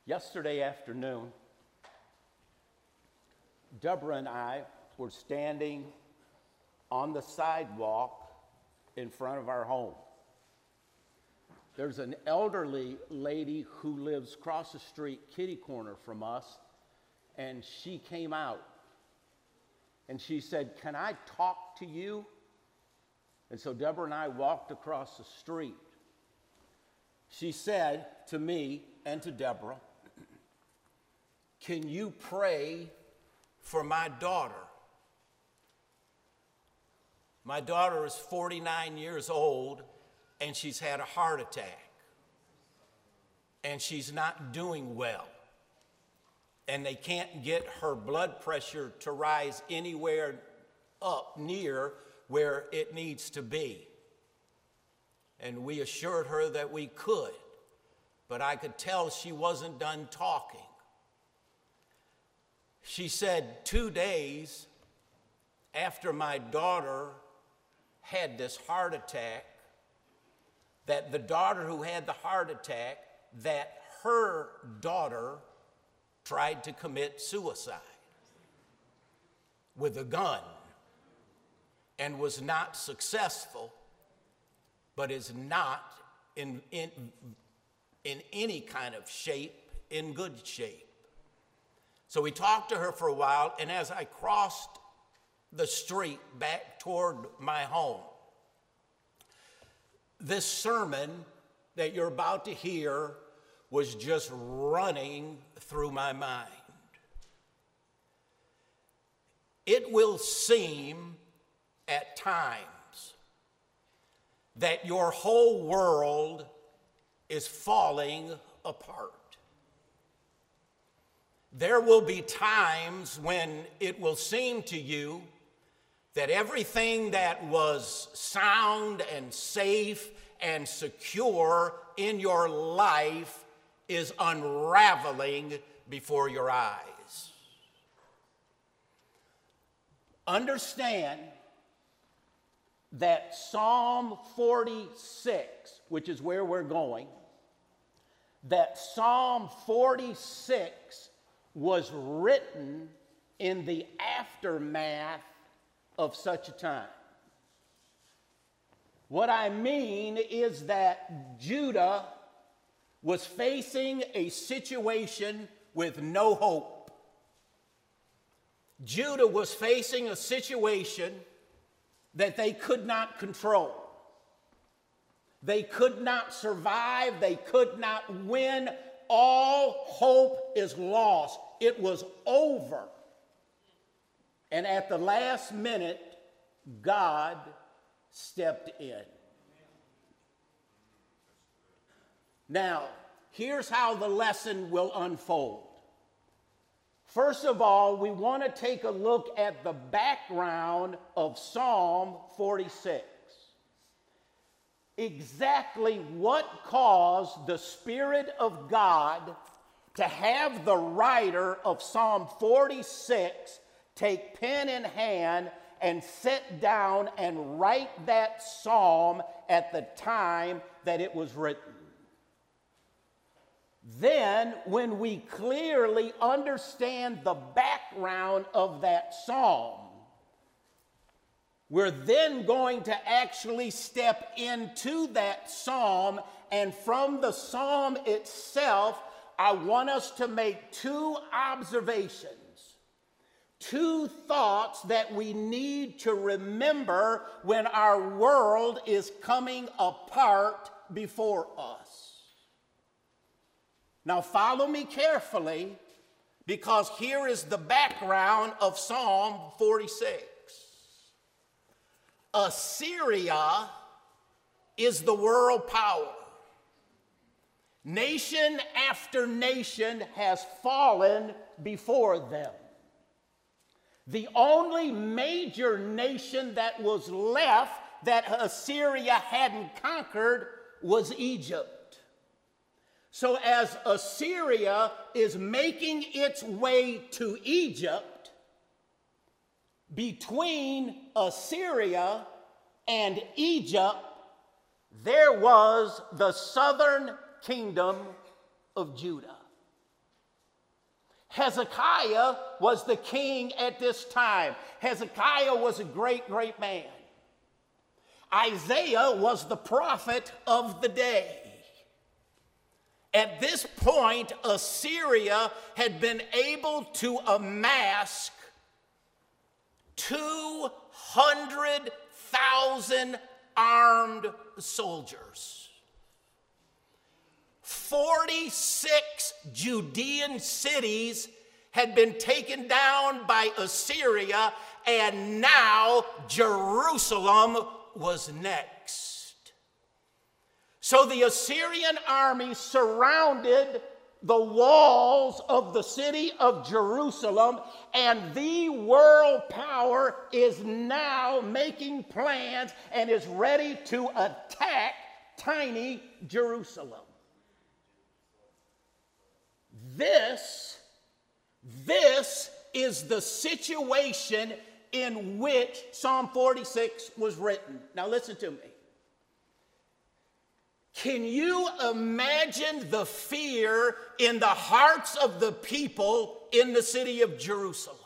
Yesterday afternoon, Deborah and I were standing on the sidewalk in front of our home. There's an elderly lady who lives across the street, kitty corner from us, and she came out. And she said, "Can I talk to you?" And so Deborah and I walked across the street. She said to me and to Deborah, "Can you pray for my daughter? My daughter is 49 years old, and she's had a heart attack. And she's not doing well. And they can't get her blood pressure to rise anywhere up near where it needs to be." And we assured her that we could, but I could tell she wasn't done talking. She said 2 days after my daughter had this heart attack, that the daughter who had the heart attack, that her daughter tried to commit suicide with a gun and was not successful, but is not in any kind of shape, in good shape. So we talked to her for a while, and as I crossed the street back toward my home, this sermon that you're about to hear was just running through my mind. It will seem at times that your whole world is falling apart. There will be times when it will seem to you that everything that was sound and safe and secure in your life is unraveling before your eyes. Understand that Psalm 46, which is where we're going, that Psalm 46 was written in the aftermath of such a time. What I mean is that Judah was facing a situation with no hope. Judah was facing a situation that they could not control. They could not survive. They could not win. All hope is lost. It was over. And at the last minute, God stepped in. Now, here's how the lesson will unfold. First of all, we want to take a look at the background of Psalm 46. Exactly what caused the Spirit of God to have the writer of Psalm 46 take pen in hand and sit down and write that psalm at the time that it was written. Then, when we clearly understand the background of that psalm, we're then going to actually step into that psalm, and from the psalm itself, I want us to make two observations, two thoughts that we need to remember when our world is coming apart before us. Now follow me carefully, because here is the background of Psalm 46. Assyria is the world power. Nation after nation has fallen before them. The only major nation that was left that Assyria hadn't conquered was Egypt. So as Assyria is making its way to Egypt, between Assyria and Egypt, there was the southern kingdom of Judah. Hezekiah was the king at this time. Hezekiah was a great, great man. Isaiah was the prophet of the day. At this point, Assyria had been able to amass 200,000 armed soldiers. 46 Judean cities had been taken down by Assyria, and now Jerusalem was next. So the Assyrian army surrounded the walls of the city of Jerusalem, and the world power is now making plans and is ready to attack tiny Jerusalem. This is the situation in which Psalm 46 was written. Now listen to me. Can you imagine the fear in the hearts of the people in the city of Jerusalem?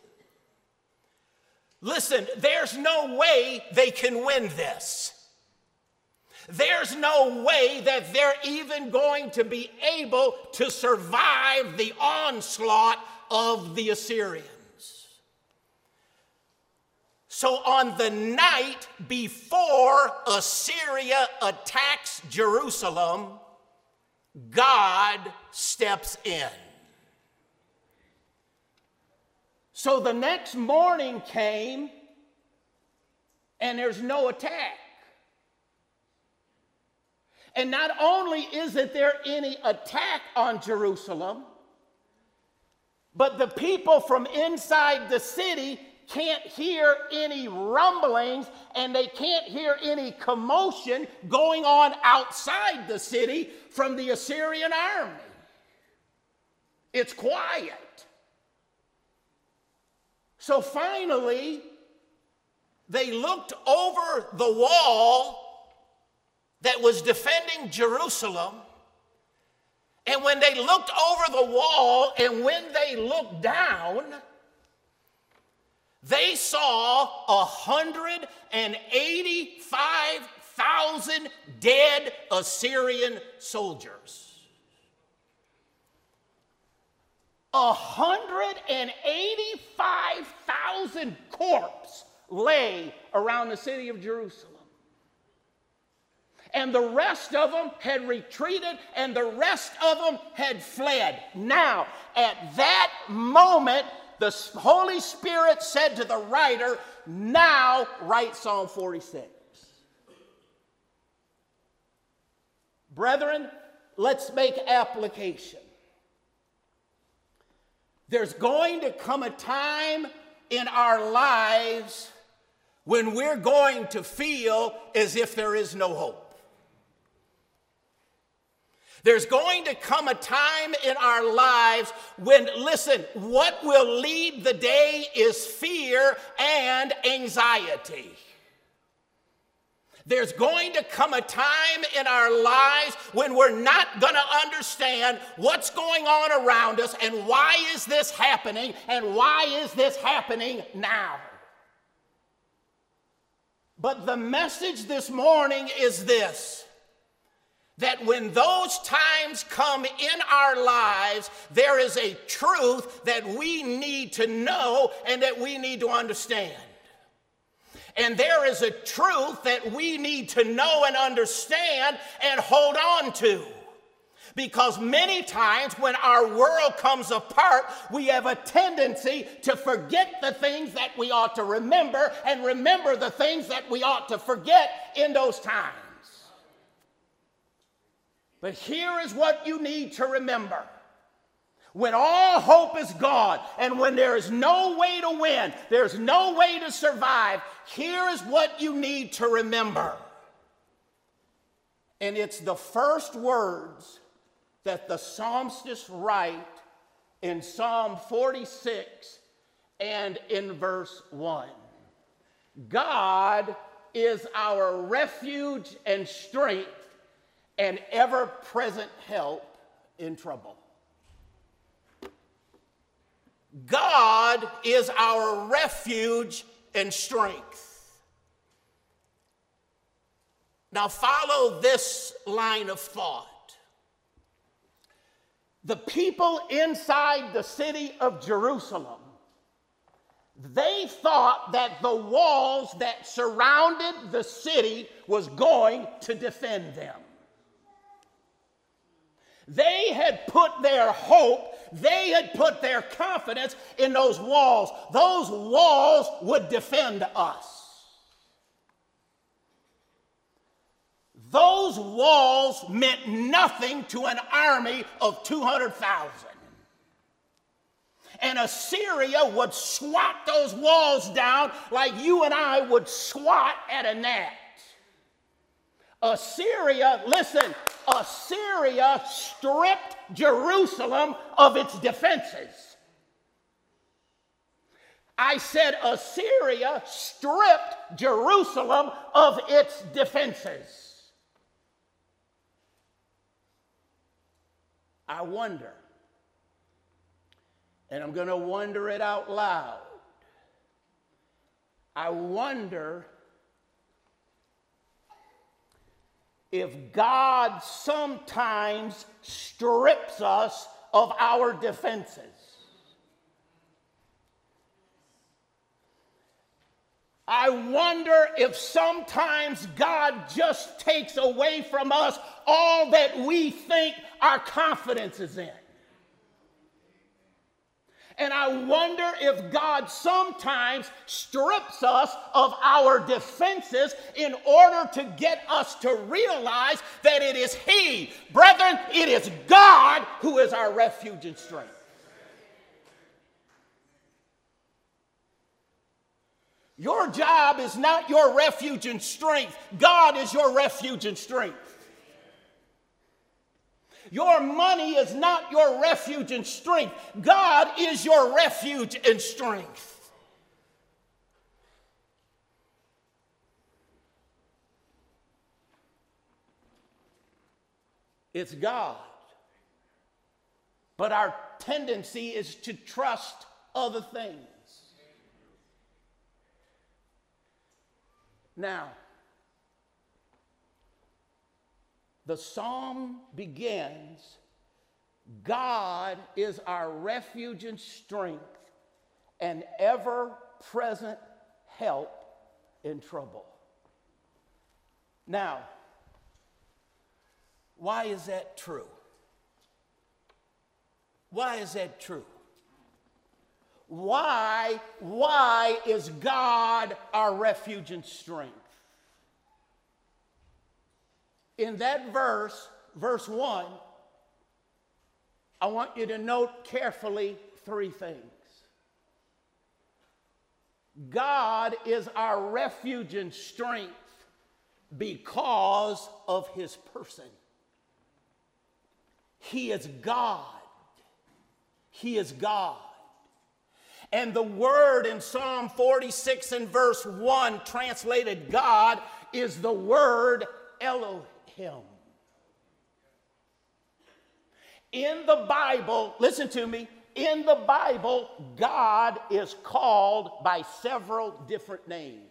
Listen, there's no way they can win this. There's no way that they're even going to be able to survive the onslaught of the Assyrians. So on the night before Assyria attacks Jerusalem, God steps in. So the next morning came, and there's no attack. And not only isn't there any attack on Jerusalem, but the people from inside the city can't hear any rumblings, and they can't hear any commotion going on outside the city from the Assyrian army. It's quiet. So finally, they looked over the wall that was defending Jerusalem, and when they looked over the wall and when they looked down, they saw 185,000 dead Assyrian soldiers. 185,000 corpses lay around the city of Jerusalem. And the rest of them had retreated, and the rest of them had fled. Now, at that moment, the Holy Spirit said to the writer, now write Psalm 46. Brethren, let's make application. There's going to come a time in our lives when we're going to feel as if there is no hope. There's going to come a time in our lives when, listen, what will lead the day is fear and anxiety. There's going to come a time in our lives when we're not going to understand what's going on around us and why is this happening and why is this happening now. But the message this morning is this: that when those times come in our lives, there is a truth that we need to know and that we need to understand. And there is a truth that we need to know and understand and hold on to. Because many times when our world comes apart, we have a tendency to forget the things that we ought to remember and remember the things that we ought to forget in those times. But here is what you need to remember. When all hope is gone and when there is no way to win, there's no way to survive, here is what you need to remember. And it's the first words that the psalmist write in Psalm 46 and in verse 1. God is our refuge and strength, an ever-present help in trouble. God is our refuge and strength. Now follow this line of thought. The people inside the city of Jerusalem, they thought that the walls that surrounded the city was going to defend them. They had put their hope, they had put their confidence in those walls. Those walls would defend us. Those walls meant nothing to an army of 200,000. And Assyria would swat those walls down like you and I would swat at a gnat. Assyria, listen, Assyria stripped Jerusalem of its defenses. I said Assyria stripped Jerusalem of its defenses. I wonder, and I'm going to wonder it out loud, I wonder if God sometimes strips us of our defenses. I wonder if sometimes God just takes away from us all that we think our confidence is in. And I wonder if God sometimes strips us of our defenses in order to get us to realize that it is He, brethren, it is God who is our refuge and strength. Your job is not your refuge and strength. God is your refuge and strength. Your money is not your refuge and strength. God is your refuge and strength. It's God. But our tendency is to trust other things. Now, the psalm begins, God is our refuge and strength, and ever-present help in trouble. Now, why is that true? Why is that true? Why is God our refuge and strength? In that verse 1, I want you to note carefully three things. God is our refuge and strength because of His person. He is God. He is God. And the word in Psalm 46 and verse 1, translated God, is the word Elohim. In the Bible, listen to me, in the Bible, God is called by several different names.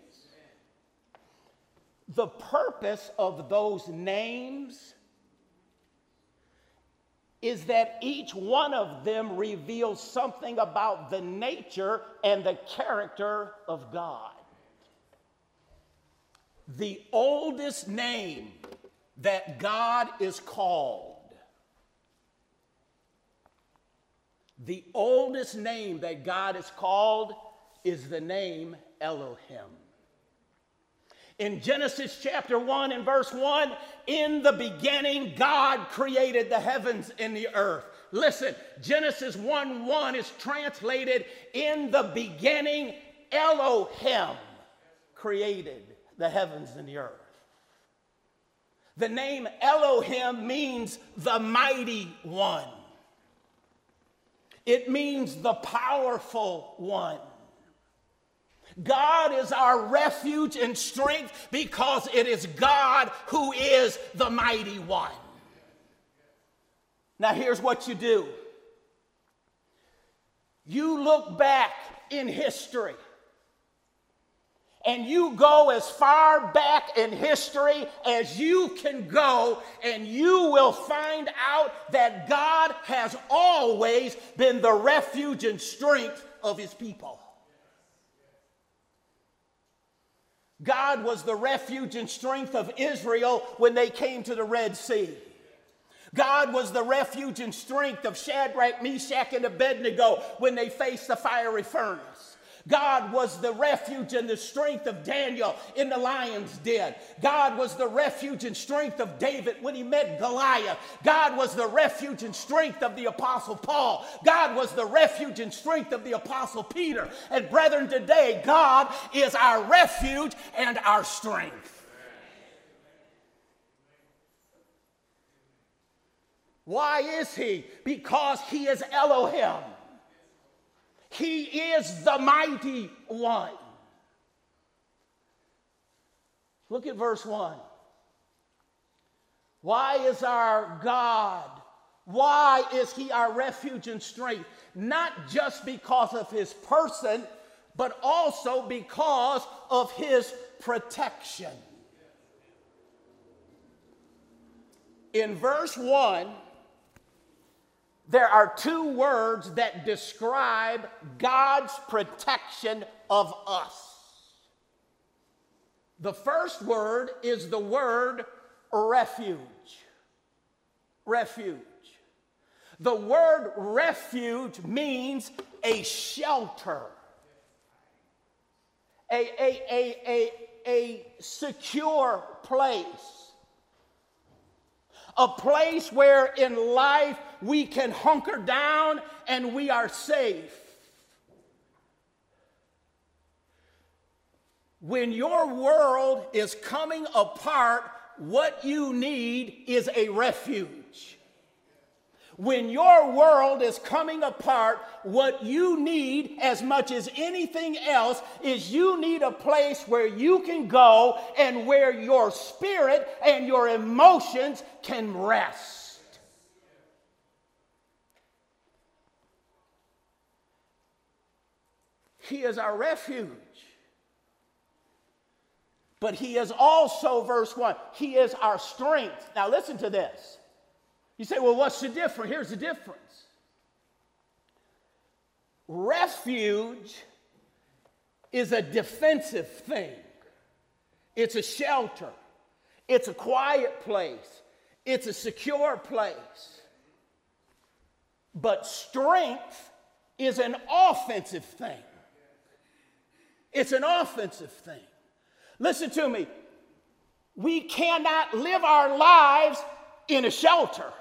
The purpose of those names is that each one of them reveals something about the nature and the character of God. The oldest name that God is called, the oldest name that God is called is the name Elohim. In Genesis chapter 1 and verse 1, in the beginning, God created the heavens and the earth. Listen, Genesis 1:1 is translated, in the beginning, Elohim created the heavens and the earth. The name Elohim means the mighty one. It means the powerful one. God is our refuge and strength because it is God who is the mighty one. Now here's what you do. You look back in history, and you go as far back in history as you can go, and you will find out that God has always been the refuge and strength of his people. God was the refuge and strength of Israel when they came to the Red Sea. God was the refuge and strength of Shadrach, Meshach, and Abednego when they faced the fiery furnace. God was the refuge and the strength of Daniel in the lion's den. God was the refuge and strength of David when he met Goliath. God was the refuge and strength of the Apostle Paul. God was the refuge and strength of the Apostle Peter. And brethren, today, God is our refuge and our strength. Why is he? Because he is Elohim. He is the mighty one. Look at verse 1. Why is our God, why is he our refuge and strength? Not just because of his person, but also because of his protection. In verse 1, there are two words that describe God's protection of us. The first word is the word refuge. Refuge. The word refuge means a shelter, a secure place. A place where in life we can hunker down and we are safe. When your world is coming apart, what you need is a refuge. When your world is coming apart, what you need as much as anything else is you need a place where you can go and where your spirit and your emotions can rest. He is our refuge. But he is also, verse 1, he is our strength. Now listen to this. You say, well, what's the difference? Here's the difference. Refuge is a defensive thing. It's a shelter. It's a quiet place. It's a secure place. But strength is an offensive thing. It's an offensive thing. Listen to me. We cannot live our lives in a shelter.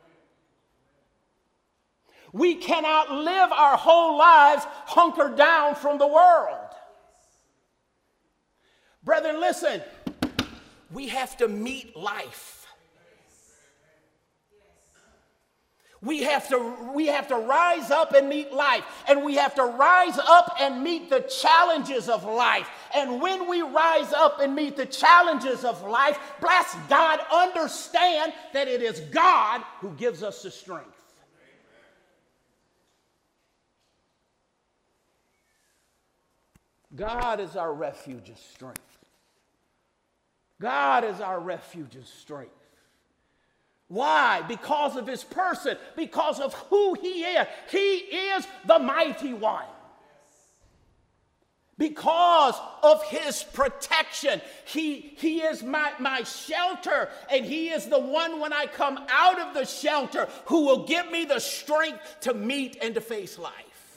We cannot live our whole lives hunkered down from the world. Brethren, listen. We have to meet life. We have to rise up and meet life. And we have to rise up and meet the challenges of life. And when we rise up and meet the challenges of life, bless God, understand that it is God who gives us the strength. God is our refuge and strength. God is our refuge and strength. Why? Because of his person, because of who he is. He is the mighty one. Because of his protection. He is my shelter, and he is the one when I come out of the shelter who will give me the strength to meet and to face life.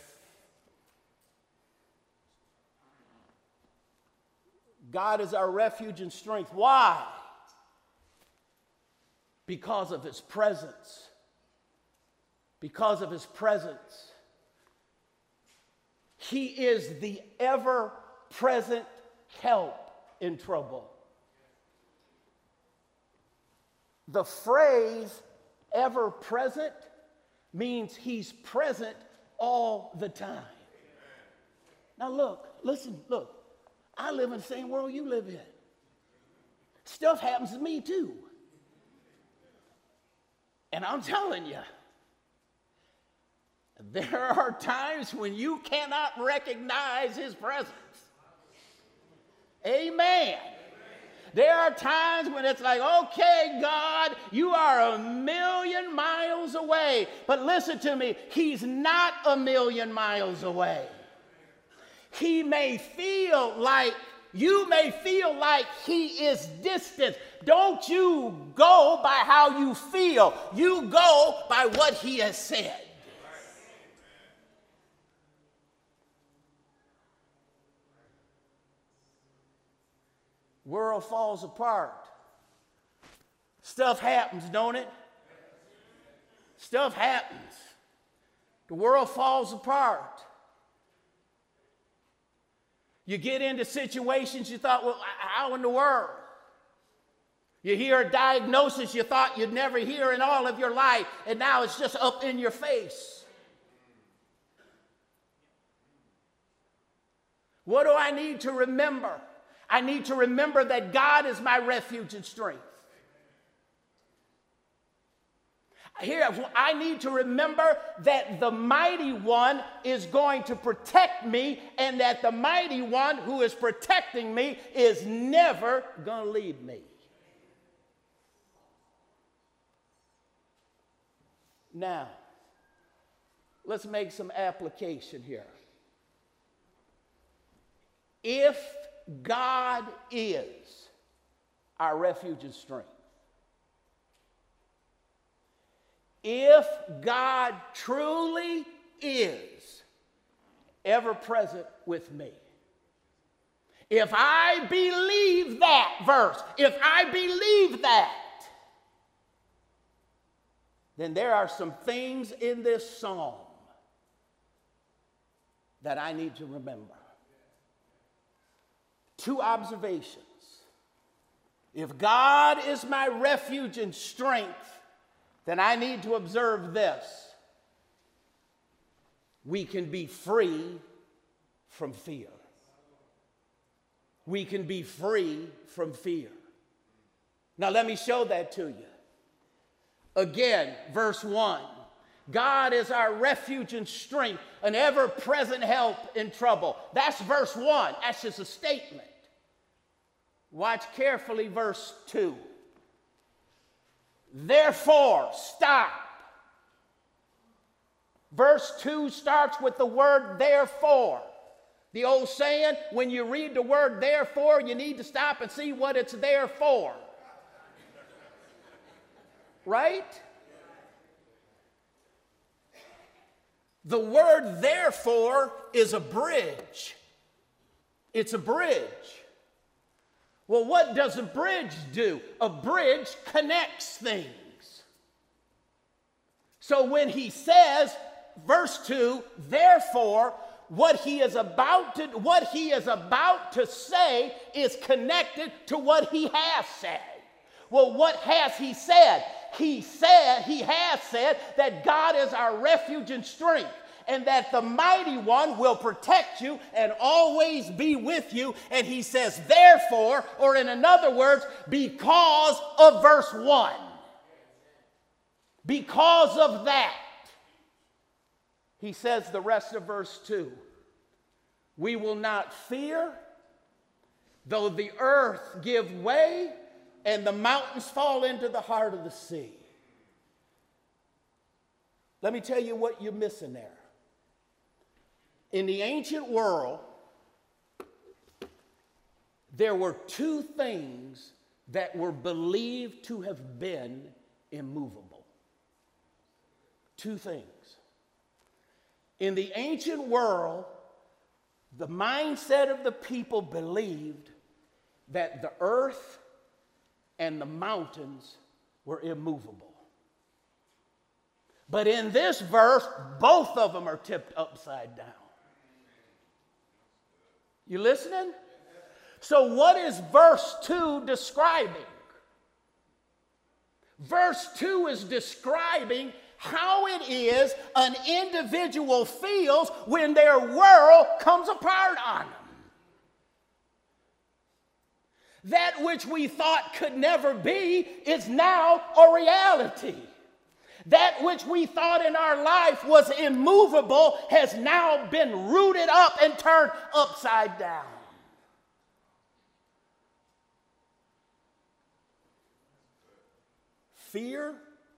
God is our refuge and strength. Why? Because of his presence. Because of his presence. He is the ever-present help in trouble. The phrase ever-present means he's present all the time. Now look, listen, look. I live in the same world you live in. Stuff happens to me too. And I'm telling you, There are times when you cannot recognize his presence. Amen. There are times when it's like, okay, God, you are 1,000,000 miles away. But listen to me, he's not 1,000,000 miles away. He may feel like, you may feel like he is distant. Don't you go by how you feel. You go by what he has said. World falls apart. Stuff happens, don't it? Stuff happens. The world falls apart. You get into situations you thought, well, how in the world? You hear a diagnosis you thought you'd never hear in all of your life, and now it's just up in your face. What do I need to remember? I need to remember that God is my refuge and strength. Here, I need to remember that the mighty one is going to protect me, and that the mighty one who is protecting me is never going to leave me. Now, let's make some application here. If God is our refuge and strength, if God truly is ever present with me, if I believe that verse, if I believe that, then there are some things in this psalm that I need to remember. Two observations. If God is my refuge and strength, then I need to observe this. We can be free from fear. We can be free from fear. Now let me show that to you. Again, verse 1. God is our refuge and strength, an ever-present help in trouble. That's verse 1. That's just a statement. Watch carefully verse 2. Therefore, stop. Verse 2 starts with the word therefore. The old saying, when you read the word therefore, you need to stop and see what it's there for. Right? The word therefore is a bridge. It's a bridge. Well, what does a bridge do? A bridge connects things. So when he says, verse 2, therefore, what he is about to say is connected to what he has said. Well, what has he said? He has said that God is our refuge and strength, and that the mighty one will protect you and always be with you. And he says, therefore, or in other words, because of verse 1. Because of that, he says the rest of verse 2. We will not fear, though the earth give way and the mountains fall into the heart of the sea. Let me tell you what you're missing there. In the ancient world, there were two things that were believed to have been immovable. Two things. In the ancient world, the mindset of the people believed that the earth and the mountains were immovable. But in this verse, both of them are tipped upside down. You listening? So what is verse 2 describing? Verse 2 is describing how it is an individual feels when their world comes apart on them. That which we thought could never be is now a reality. That which we thought in our life was immovable has now been rooted up and turned upside down. Fear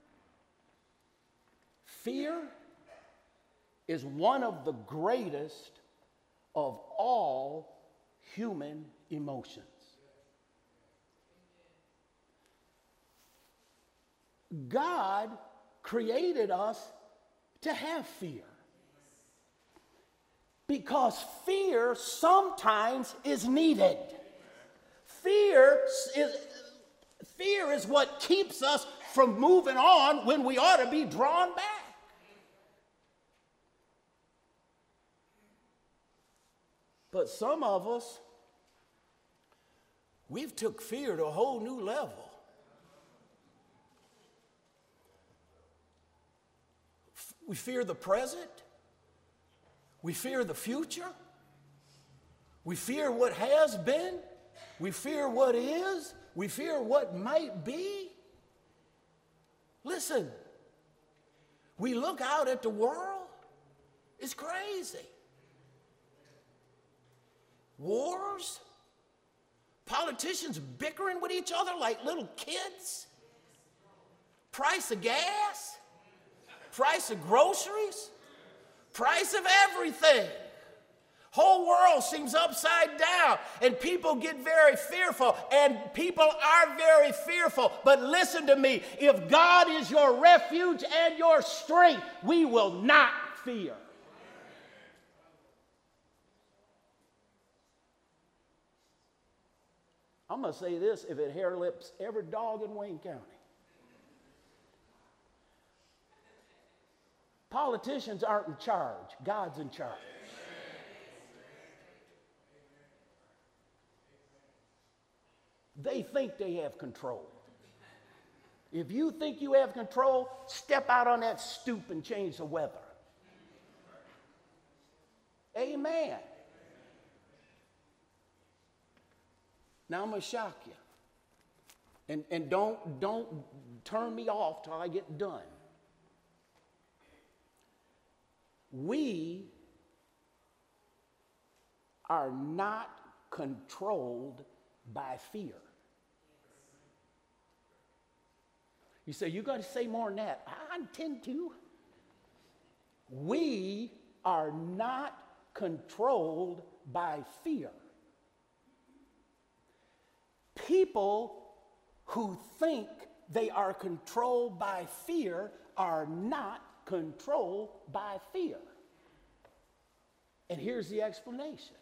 is one of the greatest of all human emotions. God created us to have fear, because fear sometimes is needed. Fear is what keeps us from moving on when we ought to be drawn back. But some of us, we've took fear to a whole new level. We fear the present. We fear the future. We fear what has been. We fear what is. We fear what might be. Listen, we look out at the world, it's crazy. Wars, politicians bickering with each other like little kids, price of gas, price of groceries, price of everything. Whole world seems upside down, and people get very fearful, and people are very fearful. But listen to me, if God is your refuge and your strength, we will not fear. I'm going to say this, if it hair lips every dog in Wayne County. Politicians aren't in charge. God's in charge. They think they have control. If you think you have control, step out on that stoop and change the weather. Amen. Now I'm going to shock you. And don't turn me off till I get done. We are not controlled by fear. You say, you got to say more than that. I intend to. We are not controlled by fear. People who think they are controlled by fear are not controlled by fear. And here's the explanation.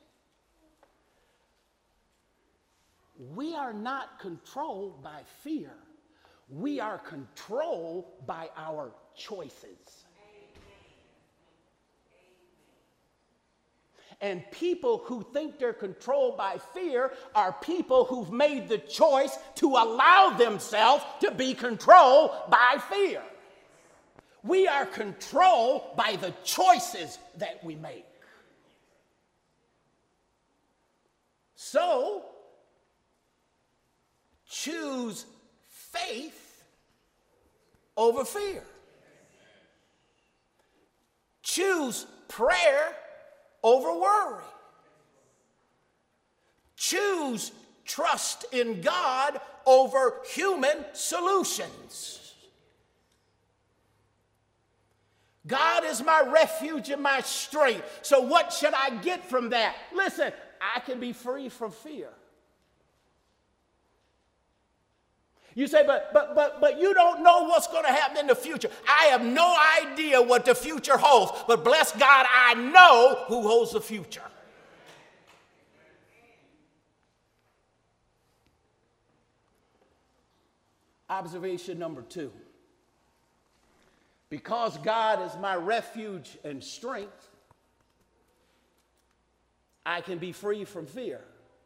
We are not controlled by fear. We are controlled by our choices. And people who think they're controlled by fear are people who've made the choice to allow themselves to be controlled by fear. We are controlled by the choices that we make. So, choose faith over fear. Choose prayer over worry. Choose trust in God over human solutions. God is my refuge and my strength. So what should I get from that? Listen, I can be free from fear. You say, but you don't know what's going to happen in the future. I have no idea what the future holds, but bless God, I know who holds the future. Observation number 2. Because God is my refuge and strength, I can be free from fear.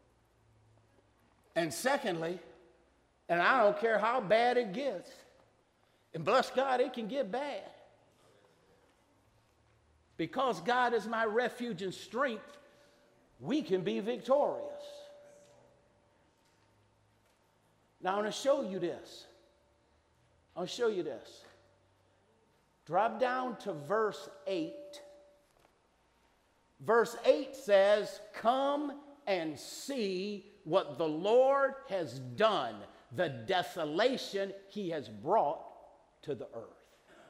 And secondly, and I don't care how bad it gets, and bless God, it can get bad. Because God is my refuge and strength, we can be victorious. Now, I want to show you this. I'll show you this. Drop down to verse 8. Verse 8 says, come and see what the Lord has done, the desolation he has brought to the earth.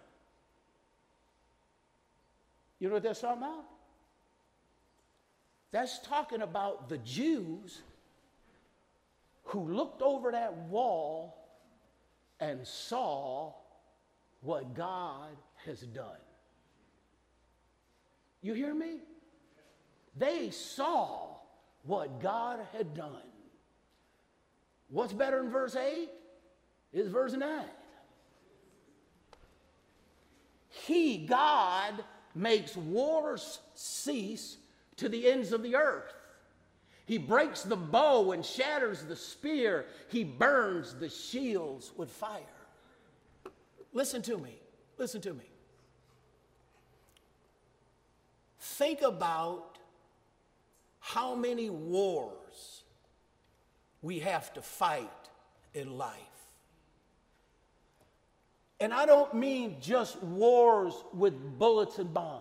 You know what that's talking about? That's talking about the Jews who looked over that wall and saw what God has done. You hear me? They saw what God had done. What's better than verse 8 is verse 9. He, God, makes wars cease to the ends of the earth. He breaks the bow and shatters the spear. He burns the shields with fire. Listen to me. Listen to me. Think about how many wars we have to fight in life. And I don't mean just wars with bullets and bombs.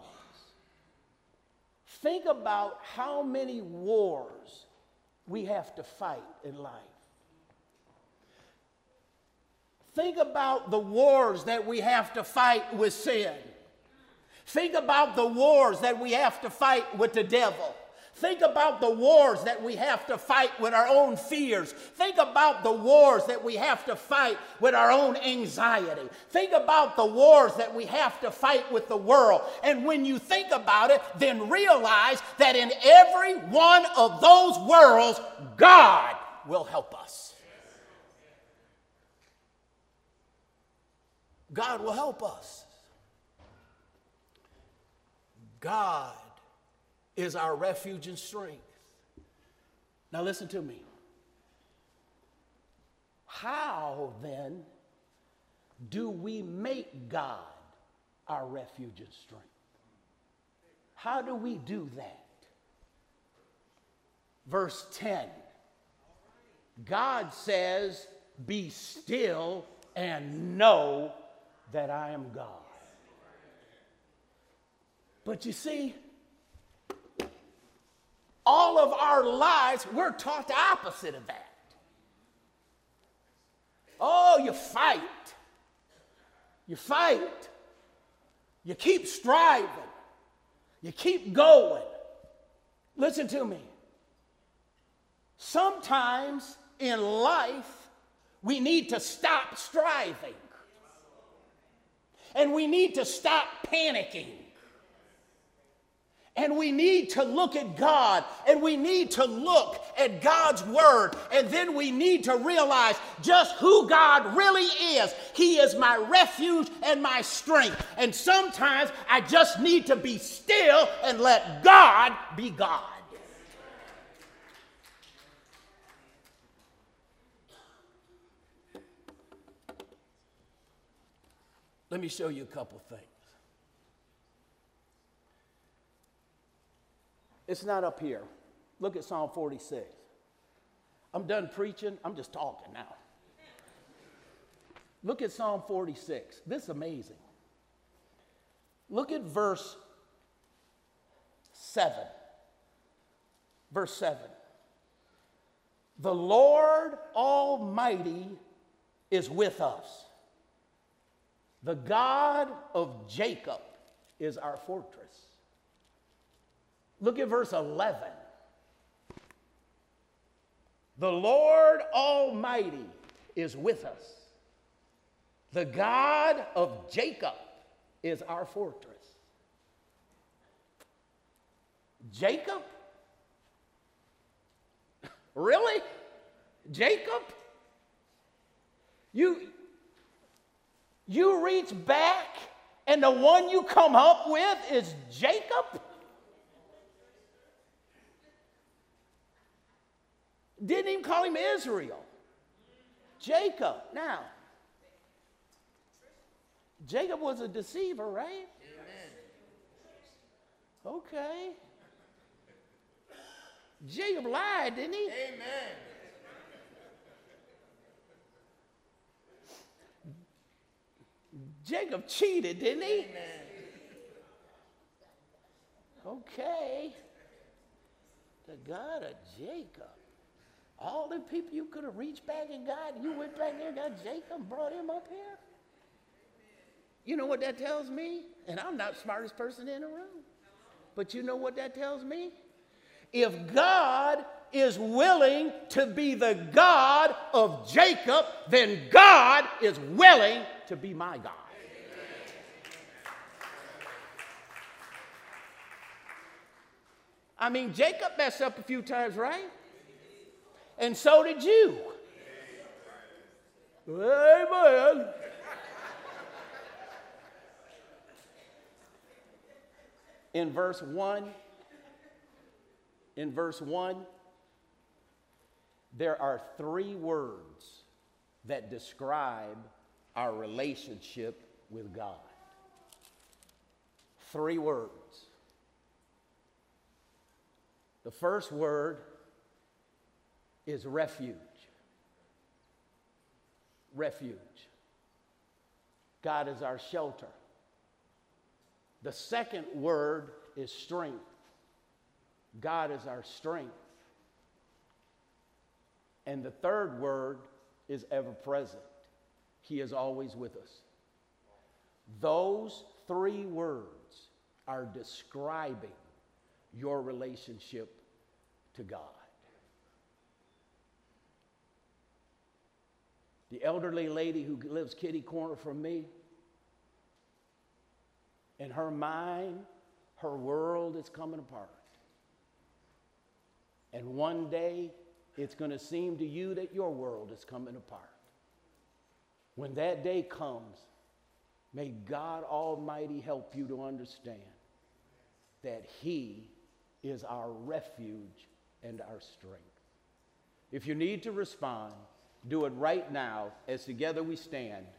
Think about how many wars we have to fight in life. Think about the wars that we have to fight with sin. Think about the wars that we have to fight with the devil. Think about the wars that we have to fight with our own fears. Think about the wars that we have to fight with our own anxiety. Think about the wars that we have to fight with the world. And when you think about it, then realize that in every one of those worlds, God will help us. God will help us. God is our refuge and strength. Now listen to me. How then do we make God our refuge and strength? How do we do that? Verse 10. God says, be still and know that I am God. But you see, all of our lives, we're taught the opposite of that. Oh, you fight. You fight. You keep striving. You keep going. Listen to me. Sometimes in life, we need to stop striving. And we need to stop panicking. And we need to look at God, and we need to look at God's word, and then we need to realize just who God really is. He is my refuge and my strength. And sometimes I just need to be still and let God be God. Let me show you a couple things. It's not up here. Look at Psalm 46. I'm done preaching. I'm just talking now. Look at Psalm 46. This is amazing. Look at verse 7. Verse 7. The Lord Almighty is with us. The God of Jacob is our fortress. Look at verse 11. The Lord Almighty is with us. The God of Jacob is our fortress. Jacob? Really? Jacob? You reach back and the one you come up with is Jacob? Didn't even call him Israel. Jacob. Now, Jacob was a deceiver, right? Amen. Okay. Jacob lied, didn't he? Amen. Jacob cheated, didn't he? Amen. Okay. The God of Jacob. All the people you could have reached back and got, you went back there and got Jacob and brought him up here? You know what that tells me? And I'm not the smartest person in the room. But you know what that tells me? If God is willing to be the God of Jacob, then God is willing to be my God. I mean, Jacob messed up a few times, right? And so did you. Amen. In verse 1, there are 3 words that describe our relationship with God. 3 words. The first word is refuge. Refuge. God is our shelter. The second word is strength. God is our strength. And the third word is ever present. He is always with us. Those 3 words are describing your relationship to God. The elderly lady who lives kitty corner from me, in her mind, her world is coming apart. And one day, it's going to seem to you that your world is coming apart. When that day comes, may God Almighty help you to understand that He is our refuge and our strength. If you need to respond, do it right now as together we stand